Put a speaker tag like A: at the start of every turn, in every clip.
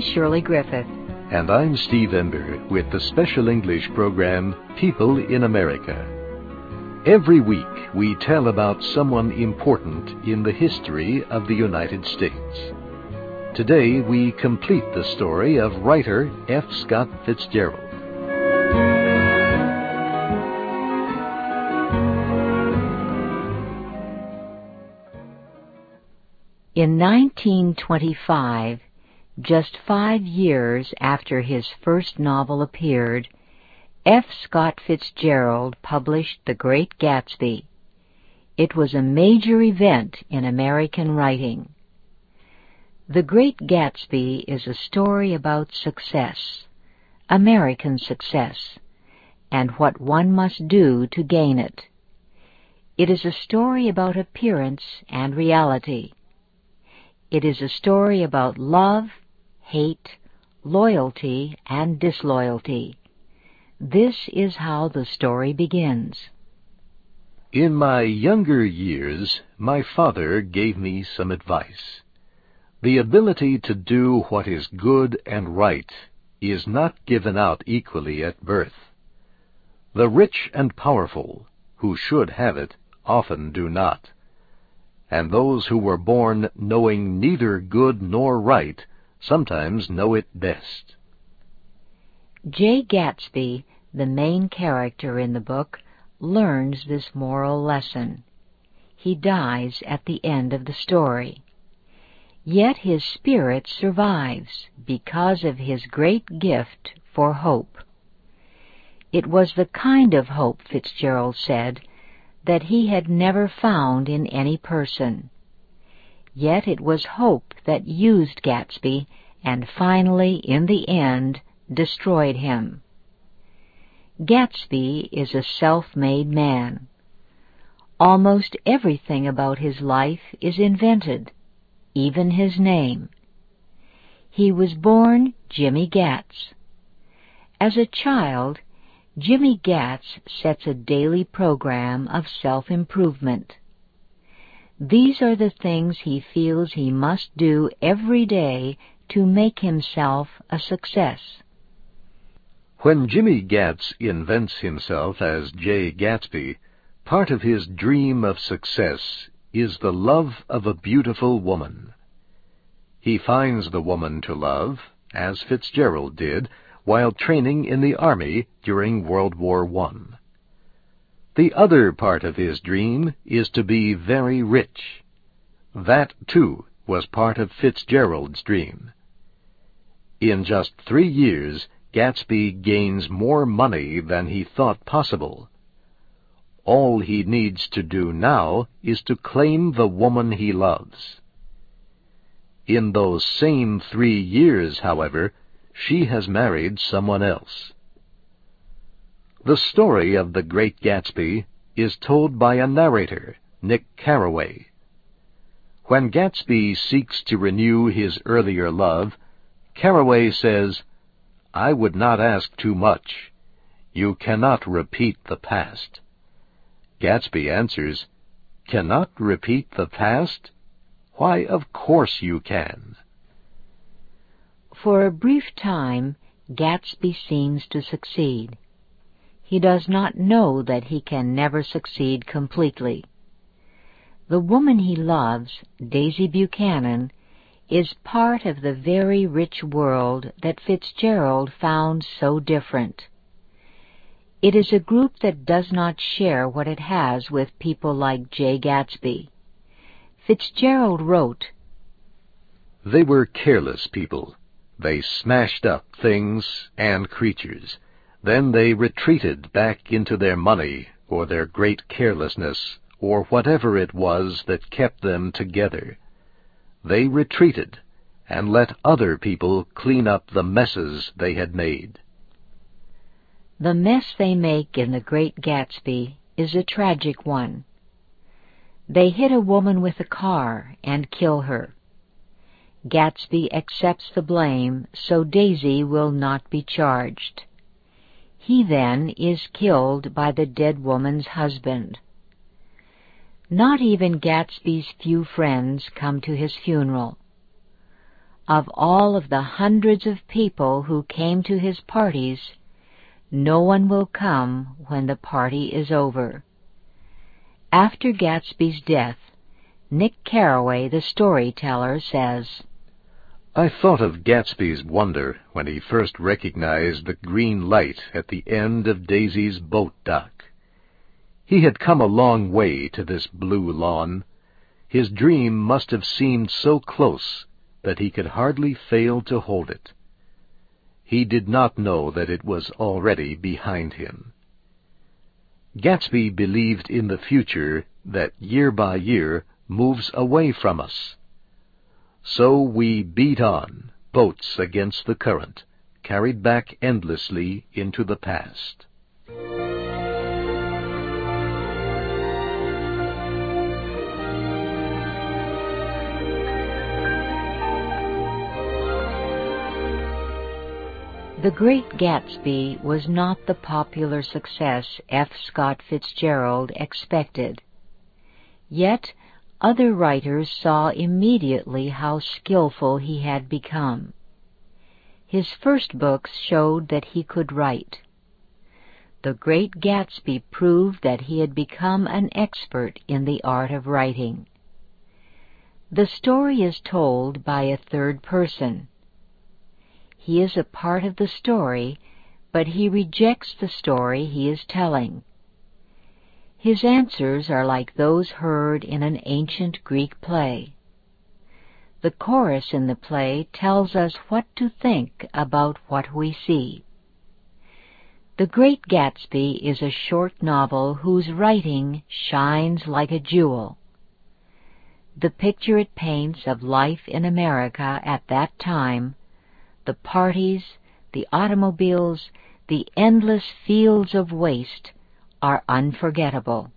A: Shirley Griffith.
B: And I'm Steve Ember with the special English program, People in America. Every week, we tell about someone important in the history of the United States. Today, we complete the story of writer F. Scott Fitzgerald.
A: In 1925, just 5 years after his first novel appeared, F. Scott Fitzgerald published The Great Gatsby. It was a major event in American writing. The Great Gatsby is a story about success, American success, and what one must do to gain it. It is a story about appearance and reality. It is a story about love, hate, loyalty, and disloyalty. This is how the story begins.
B: In my younger years, my father gave me some advice. The ability to do what is good and right is not given out equally at birth. The rich and powerful, who should have it, often do not. And those who were born knowing neither good nor right sometimes know it best.
A: Jay Gatsby, the main character in the book, learns this moral lesson. He dies at the end of the story. Yet his spirit survives because of his great gift for hope. It was the kind of hope, Fitzgerald said, that he had never found in any person. Yet it was hope that used Gatsby and finally, in the end, destroyed him. Gatsby is a self-made man. Almost everything about his life is invented, even his name. He was born Jimmy Gatz. As a child, Jimmy Gatz sets a daily program of self-improvement. These are the things he feels he must do every day to make himself a success.
B: When Jimmy Gatz invents himself as Jay Gatsby, part of his dream of success is the love of a beautiful woman. He finds the woman to love, as Fitzgerald did, while training in the Army during World War I. The other part of his dream is to be very rich. That, too, was part of Fitzgerald's dream. In just 3 years, Gatsby gains more money than he thought possible. All he needs to do now is to claim the woman he loves. In those same 3 years, however, she has married someone else. The story of The Great Gatsby is told by a narrator, Nick Carraway. When Gatsby seeks to renew his earlier love, Carraway says, "I would not ask too much. You cannot repeat the past." Gatsby answers, "Cannot repeat the past? Why, of course you can."
A: For a brief time, Gatsby seems to succeed. He does not know that he can never succeed completely. The woman he loves, Daisy Buchanan, is part of the very rich world that Fitzgerald found so different. It is a group that does not share what it has with people like Jay Gatsby. Fitzgerald wrote,
B: "They were careless people. They smashed up things and creatures. Then they retreated back into their money or their great carelessness or whatever it was that kept them together. They retreated and let other people clean up the messes they had made."
A: The mess they make in The Great Gatsby is a tragic one. They hit a woman with a car and kill her. Gatsby accepts the blame, so Daisy will not be charged. He then is killed by the dead woman's husband. Not even Gatsby's few friends come to his funeral. of all of the hundreds of people who came to his parties, no one will come when the party is over. After Gatsby's death, Nick Carraway, the storyteller, says,
B: I thought of Gatsby's wonder when he first recognized the green light at the end of Daisy's boat dock. He had come a long way to this blue lawn. His dream must have seemed so close that he could hardly fail to hold it. He did not know that it was already behind him. Gatsby believed in the future that year by year moves away from us. So we beat on, boats against the current, carried back endlessly into the past.
A: The Great Gatsby was not the popular success F. Scott Fitzgerald expected. Yet other writers saw immediately how skillful he had become. His first books showed that he could write. The Great Gatsby proved that he had become an expert in the art of writing. The story is told by a third person. He is a part of the story, but he rejects the story he is telling. His answers are like those heard in an ancient Greek play. The chorus in the play tells us what to think about what we see. The Great Gatsby is a short novel whose writing shines like a jewel. The picture it paints of life in America at that time, the parties, the automobiles, the endless fields of waste, are unforgettable.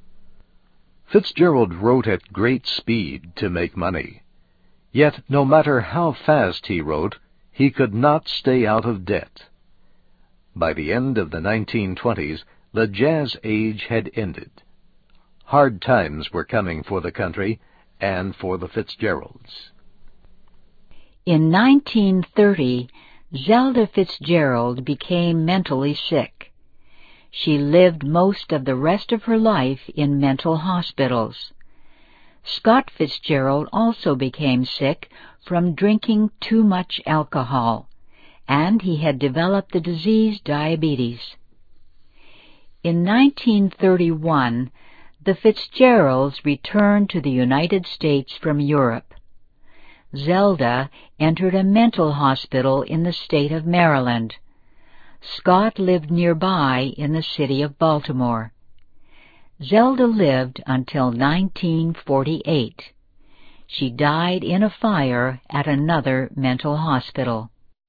B: Fitzgerald wrote at great speed to make money. Yet, no matter how fast he wrote, he could not stay out of debt. By the end of the 1920s, the jazz age had ended. Hard times were coming for the country and for the Fitzgeralds.
A: In 1930, Zelda Fitzgerald became mentally sick. She lived most of the rest of her life in mental hospitals. Scott Fitzgerald also became sick from drinking too much alcohol, and he had developed the disease diabetes. In 1931, the Fitzgeralds returned to the United States from Europe. Zelda entered a mental hospital in the state of Maryland. Scott lived nearby in the city of Baltimore. Zelda lived until 1948. She died in a fire at another mental hospital.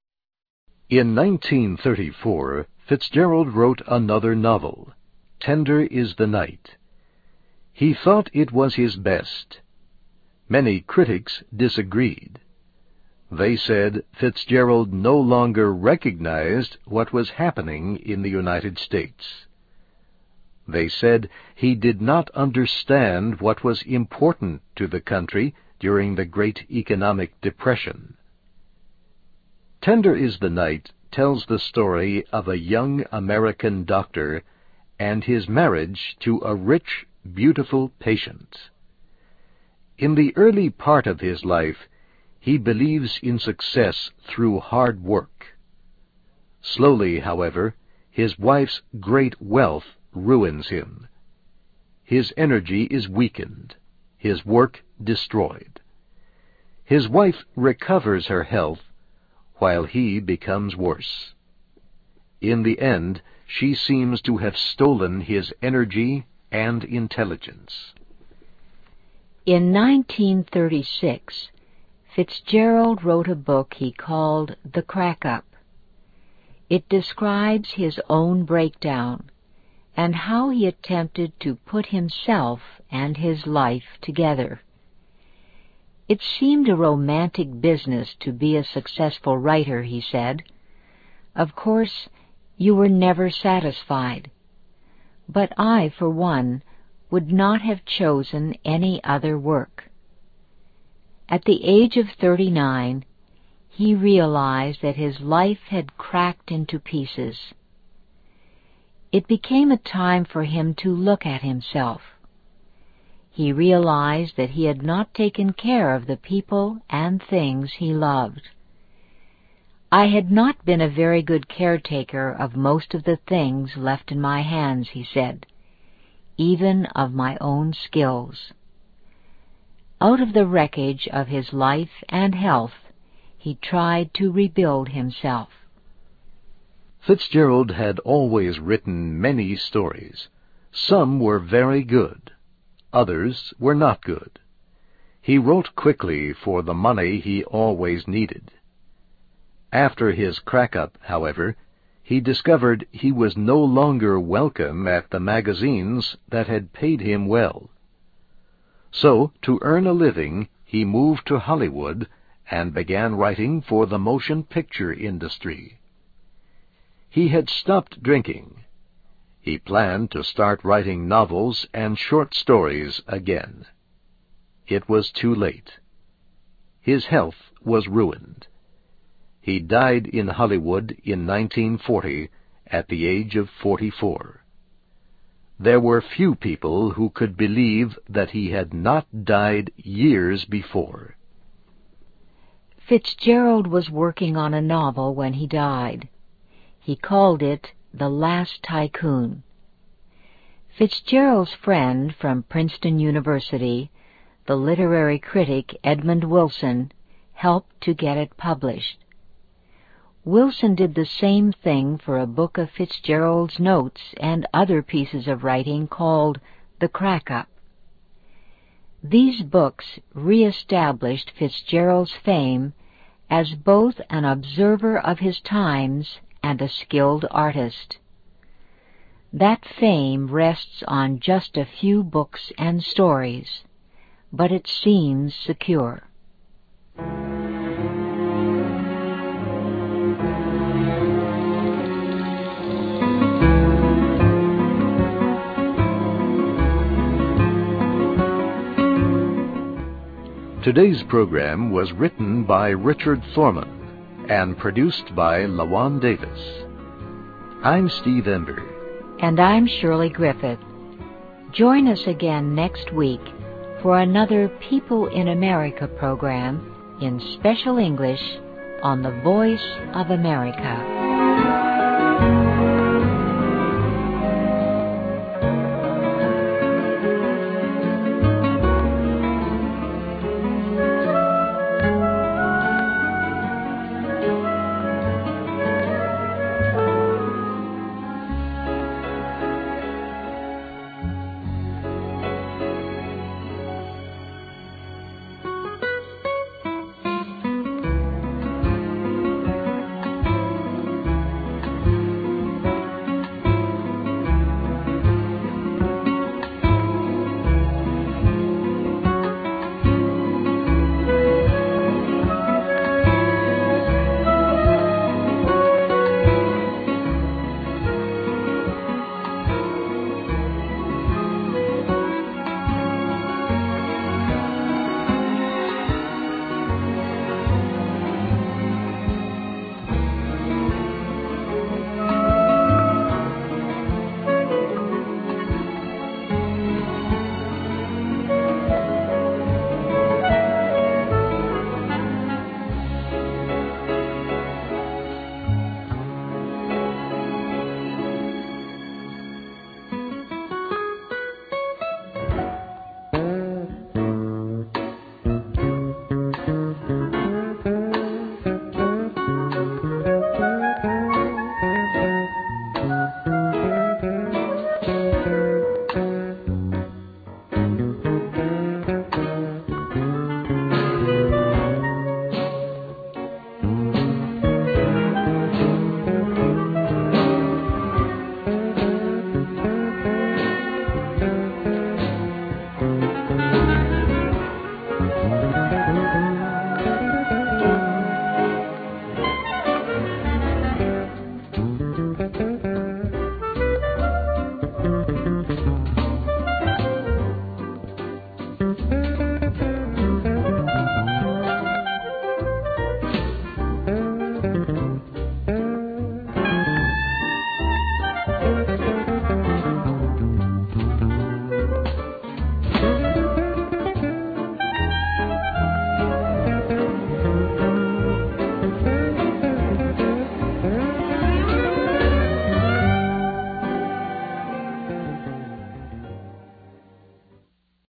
B: In 1934, Fitzgerald wrote another novel, Tender is the Night. He thought it was his best. Many critics disagreed. They said Fitzgerald no longer recognized what was happening in the United States. They said he did not understand what was important to the country during the Great Economic Depression. Tender is the Night tells the story of a young American doctor and his marriage to a rich, beautiful patient. In the early part of his life, he believes in success through hard work. Slowly, however, his wife's great wealth ruins him. His energy is weakened, his work destroyed. His wife recovers her health, while he becomes worse. In the end, she seems to have stolen his energy and intelligence.
A: In 1936, Fitzgerald wrote a book he called The Crack-Up. It describes his own breakdown and how he attempted to put himself and his life together. It seemed a romantic business to be a successful writer, he said. Of course, you were never satisfied. But I, for one, would not have chosen any other work. At the age of 39, he realized that his life had cracked into pieces. It became a time for him to look at himself. He realized that he had not taken care of the people and things he loved. "I had not been a very good caretaker of most of the things left in my hands," he said, "even of my own skills." Out of the wreckage of his life and health, he tried to rebuild himself.
B: Fitzgerald had always written many stories. Some were very good. Others were not good. He wrote quickly for the money he always needed. After his crack-up, however, he discovered he was no longer welcome at the magazines that had paid him well. So, to earn a living, he moved to Hollywood and began writing for the motion picture industry. He had stopped drinking. He planned to start writing novels and short stories again. It was too late. His health was ruined. He died in Hollywood in 1940 at the age of 44. There were few people who could believe that he had not died years before.
A: Fitzgerald was working on a novel when he died. He called it The Last Tycoon. Fitzgerald's friend from Princeton University, the literary critic Edmund Wilson, helped to get it published. Wilson did the same thing for a book of Fitzgerald's notes and other pieces of writing called The Crack-Up. These books re-established Fitzgerald's fame as both an observer of his times and a skilled artist. That fame rests on just a few books and stories, but it seems secure.
B: Today's program was written by Richard Thorman and produced by LaJuan Davis. I'm Steve Ember.
A: And I'm Shirley Griffith. Join us again next week for another People in America program in special English on the Voice of America.